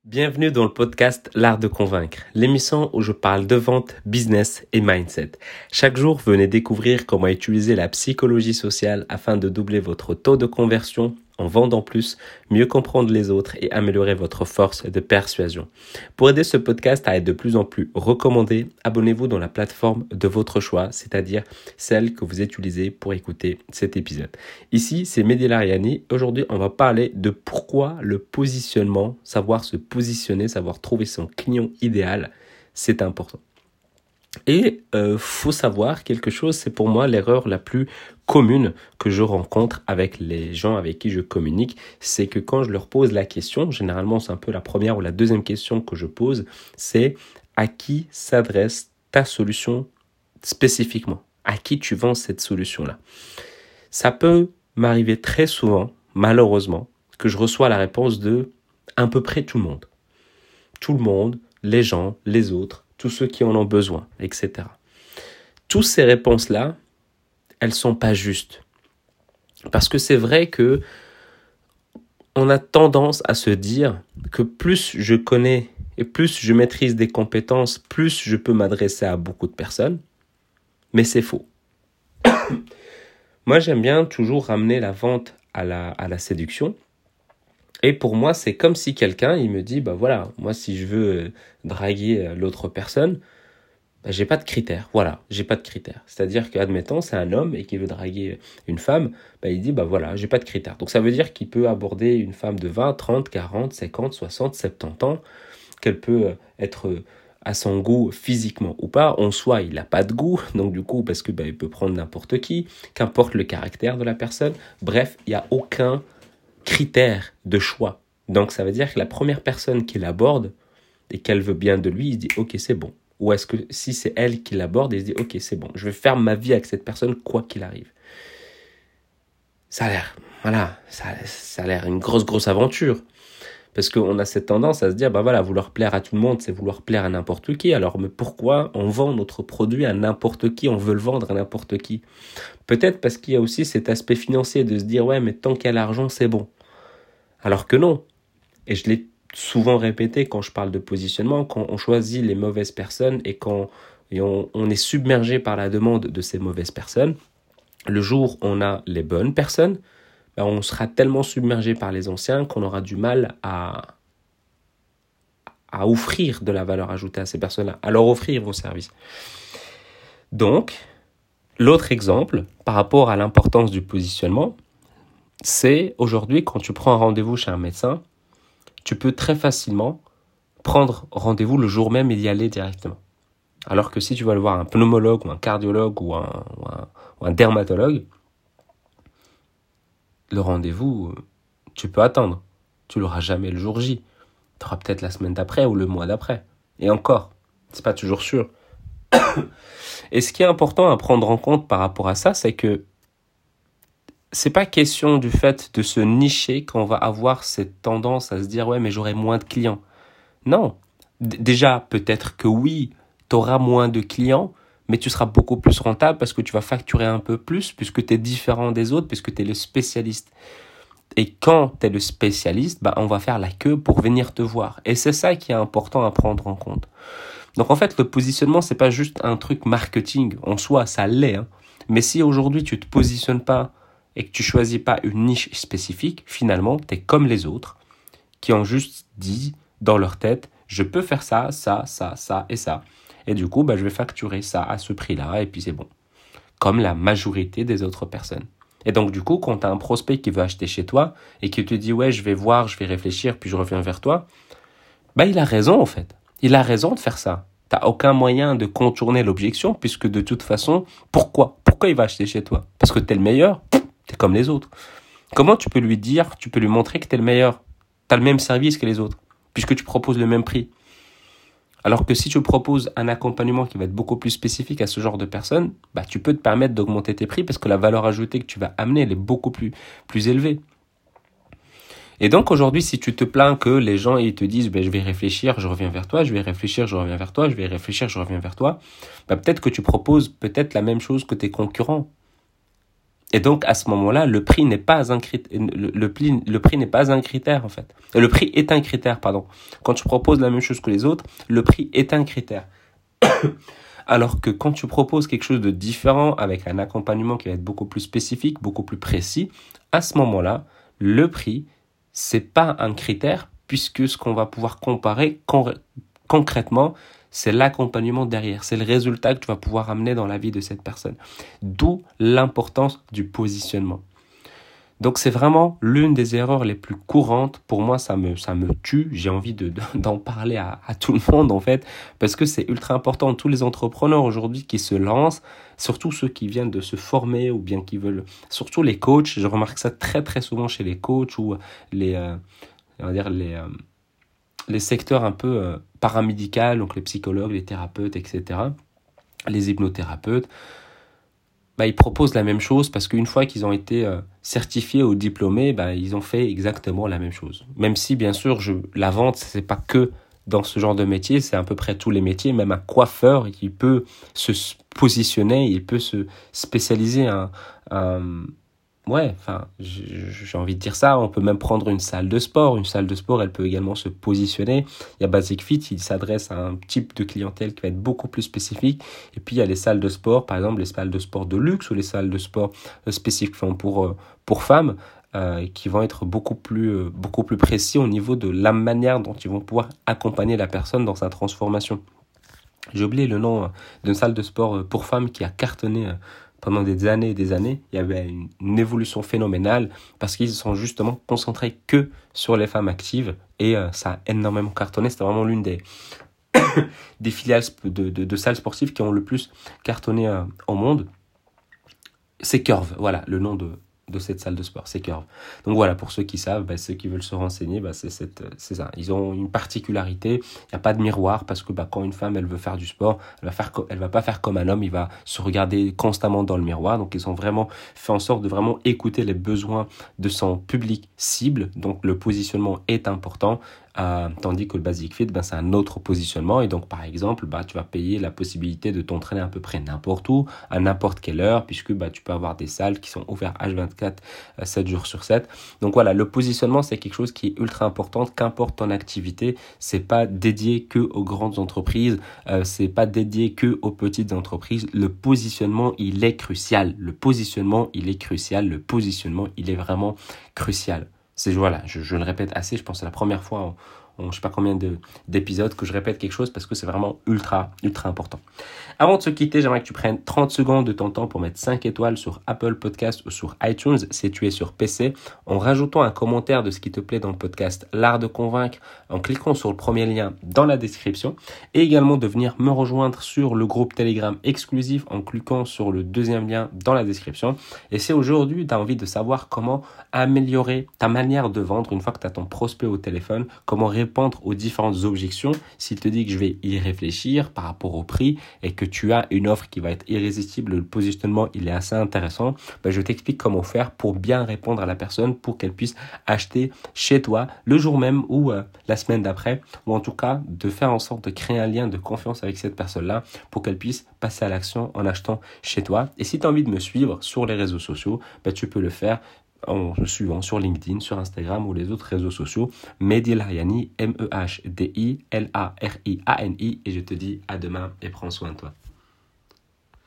Bienvenue dans le podcast L'Art de Convaincre, l'émission où je parle de vente, business et mindset. Chaque jour, venez découvrir comment utiliser la psychologie sociale afin de doubler votre taux de conversion en vendant plus, mieux comprendre les autres et améliorer votre force de persuasion. Pour aider ce podcast à être de plus en plus recommandé, abonnez-vous dans la plateforme de votre choix, c'est-à-dire celle que vous utilisez pour écouter cet épisode. Ici, c'est Mehdi Lariani. Aujourd'hui, on va parler de pourquoi le positionnement, savoir se positionner, savoir trouver son client idéal, c'est important. Et faut savoir quelque chose, c'est pour moi l'erreur la plus commune que je rencontre avec les gens avec qui je communique, c'est que quand je leur pose la question, généralement c'est un peu la première ou la deuxième question que je pose, c'est à qui s'adresse ta solution spécifiquement? À qui tu vends cette solution-là? Ça peut m'arriver très souvent, malheureusement, que je reçois la réponse de à peu près tout le monde. Tout le monde, les gens, les autres, tous ceux qui en ont besoin, etc. Toutes ces réponses-là, elles sont pas justes. Parce que c'est vrai que on a tendance à se dire que plus je connais et plus je maîtrise des compétences, plus je peux m'adresser à beaucoup de personnes. Mais c'est faux. Moi, j'aime bien toujours ramener la vente à la séduction. Et pour moi, c'est comme si quelqu'un, il me dit, bah voilà, moi si je veux draguer l'autre personne, bah, j'ai pas de critères. Voilà, j'ai pas de critères. C'est-à-dire qu'admettons, c'est un homme et qui veut draguer une femme, bah il dit, bah voilà, j'ai pas de critères. Donc ça veut dire qu'il peut aborder une femme de 20, 30, 40, 50, 60, 70 ans, qu'elle peut être à son goût physiquement ou pas. En soi, il n'a pas de goût, donc du coup, parce que bah, il peut prendre n'importe qui, qu'importe le caractère de la personne. Bref, il n'y a aucun critère de choix. Donc ça veut dire que la première personne qui l'aborde et qu'elle veut bien de lui, il se dit ok, c'est bon. Ou est-ce que si c'est elle qui l'aborde, il se dit ok, c'est bon, je vais faire ma vie avec cette personne quoi qu'il arrive. Ça a l'air, voilà, ça a l'air une grosse aventure. Parce qu'on a cette tendance à se dire, bah voilà, vouloir plaire à tout le monde, c'est vouloir plaire à n'importe qui. Alors, mais pourquoi on vend notre produit à n'importe qui? On veut le vendre à n'importe qui. Peut-être parce qu'il y a aussi cet aspect financier de se dire, ouais, mais tant qu'il y a l'argent, c'est bon. Alors que non. Et je l'ai souvent répété quand je parle de positionnement, quand on choisit les mauvaises personnes et quand on est submergé par la demande de ces mauvaises personnes, le jour où on a les bonnes personnes, ben on sera tellement submergé par les anciens qu'on aura du mal à offrir de la valeur ajoutée à ces personnes-là, à leur offrir vos services. Donc, l'autre exemple, par rapport à l'importance du positionnement, c'est aujourd'hui, quand tu prends un rendez-vous chez un médecin, tu peux très facilement prendre rendez-vous le jour même et y aller directement. Alors que si tu vas aller voir un pneumologue ou un cardiologue ou un dermatologue, le rendez-vous, tu peux attendre. Tu l'auras jamais le jour J. Tu auras peut-être la semaine d'après ou le mois d'après. Et encore, c'est pas toujours sûr. Et ce qui est important à prendre en compte par rapport à ça, c'est que c'est pas question du fait de se nicher qu'on va avoir cette tendance à se dire ouais mais j'aurai moins de clients. Non. Déjà peut-être que oui, tu auras moins de clients, mais tu seras beaucoup plus rentable parce que tu vas facturer un peu plus puisque tu es différent des autres, puisque tu es le spécialiste. Et quand tu es le spécialiste, bah, on va faire la queue pour venir te voir. Et c'est ça qui est important à prendre en compte. Donc en fait, le positionnement, c'est pas juste un truc marketing. En soi, ça l'est. Hein. Mais si aujourd'hui, tu te positionnes pas et que tu choisis pas une niche spécifique, finalement, tu es comme les autres qui ont juste dit dans leur tête, je peux faire ça, ça, ça, ça et ça. Et du coup, bah, je vais facturer ça à ce prix-là et puis c'est bon. Comme la majorité des autres personnes. Et donc du coup, quand tu as un prospect qui veut acheter chez toi et qui te dit ouais, je vais voir, je vais réfléchir, puis je reviens vers toi, bah il a raison en fait. Il a raison de faire ça. Tu n'as aucun moyen de contourner l'objection puisque de toute façon, pourquoi il va acheter chez toi? Parce que tu es le meilleur, tu es comme les autres. Comment tu peux lui dire, tu peux lui montrer que tu es le meilleur? Tu as le même service que les autres puisque tu proposes le même prix. Alors que si tu proposes un accompagnement qui va être beaucoup plus spécifique à ce genre de personnes, bah, tu peux te permettre d'augmenter tes prix parce que la valeur ajoutée que tu vas amener, elle est beaucoup plus élevée. Et donc aujourd'hui, si tu te plains que les gens ils te disent je vais réfléchir, je reviens vers toi, je vais réfléchir, je reviens vers toi, je vais réfléchir, je reviens vers toi, bah, peut-être que tu proposes peut-être la même chose que tes concurrents. Et donc, à ce moment-là, le prix n'est pas un critère, le prix n'est pas un critère, en fait. Le prix est un critère, pardon. Quand tu proposes la même chose que les autres, le prix est un critère. Alors que quand tu proposes quelque chose de différent, avec un accompagnement qui va être beaucoup plus spécifique, beaucoup plus précis, à ce moment-là, le prix, c'est pas un critère, puisque ce qu'on va pouvoir comparer concrètement, c'est l'accompagnement derrière, c'est le résultat que tu vas pouvoir amener dans la vie de cette personne. D'où l'importance du positionnement. Donc c'est vraiment l'une des erreurs les plus courantes. Pour moi, ça me tue. J'ai envie d'en parler à tout le monde en fait, parce que c'est ultra important. Tous les entrepreneurs aujourd'hui qui se lancent, surtout ceux qui viennent de se former ou bien qui veulent, surtout les coachs, je remarque ça très très souvent chez les coachs ou on va dire les secteurs un peu paramédicaux, donc les psychologues, les thérapeutes, etc., les hypnothérapeutes. Ils proposent la même chose parce qu'une fois qu'ils ont été certifiés ou diplômés, ils ont fait exactement la même chose. Même si, bien sûr, la vente, c'est pas que dans ce genre de métier, c'est à peu près tous les métiers. Même un coiffeur, il peut se positionner, il peut se spécialiser. J'ai envie de dire ça. On peut même prendre une salle de sport. Une salle de sport, elle peut également se positionner. Il y a Basic Fit, il s'adresse à un type de clientèle qui va être beaucoup plus spécifique. Et puis, il y a les salles de sport, par exemple, les salles de sport de luxe ou les salles de sport spécifiques pour femmes, qui vont être beaucoup plus précis au niveau de la manière dont ils vont pouvoir accompagner la personne dans sa transformation. J'ai oublié le nom d'une salle de sport pour femmes qui a cartonné pendant des années et des années. Il y avait une évolution phénoménale parce qu'ils se sont justement concentrés que sur les femmes actives et ça a énormément cartonné. C'était vraiment l'une des filiales de salles sportives qui ont le plus cartonné au monde. C'est Curve, voilà le nom de cette salle de sport, c'est Curve. Donc voilà, pour ceux qui savent, ceux qui veulent se renseigner, c'est ça. Ils ont une particularité, il n'y a pas de miroir parce que quand une femme elle veut faire du sport, elle va pas faire comme un homme, il va se regarder constamment dans le miroir. Donc ils ont vraiment fait en sorte de vraiment écouter les besoins de son public cible. Donc le positionnement est important. Tandis que le Basic Fit, c'est un autre positionnement. Et donc, par exemple, tu vas payer la possibilité de t'entraîner à peu près n'importe où, à n'importe quelle heure, puisque tu peux avoir des salles qui sont ouvertes H24, 7 jours sur 7. Donc voilà, le positionnement, c'est quelque chose qui est ultra important. Qu'importe ton activité, c'est pas dédié que aux grandes entreprises, c'est pas dédié que aux petites entreprises. Le positionnement, il est crucial. Le positionnement, il est crucial. Le positionnement, il est vraiment crucial. Je le répète assez, je pense que c'est la première fois en je sais pas combien d'épisodes que je répète quelque chose parce que c'est vraiment ultra, ultra important. Avant de se quitter, j'aimerais que tu prennes 30 secondes de ton temps pour mettre 5 étoiles sur Apple Podcast ou sur iTunes si tu es sur PC, en rajoutant un commentaire de ce qui te plaît dans le podcast L'Art de Convaincre, en cliquant sur le premier lien dans la description et également de venir me rejoindre sur le groupe Telegram exclusif en cliquant sur le deuxième lien dans la description. Et si aujourd'hui tu as envie de savoir comment améliorer ta manière de vendre une fois que tu as ton prospect au téléphone, comment répondre aux différentes objections, s'il te dit que je vais y réfléchir par rapport au prix et que tu as une offre qui va être irrésistible, le positionnement il est assez intéressant, je t'explique comment faire pour bien répondre à la personne pour qu'elle puisse acheter chez toi le jour même ou la semaine d'après, ou en tout cas de faire en sorte de créer un lien de confiance avec cette personne-là pour qu'elle puisse passer à l'action en achetant chez toi. Et si tu as envie de me suivre sur les réseaux sociaux, tu peux le faire en me suivant sur LinkedIn, sur Instagram ou les autres réseaux sociaux. Mehdi Lariani, MEHDILARIANI, et je te dis à demain et prends soin de toi.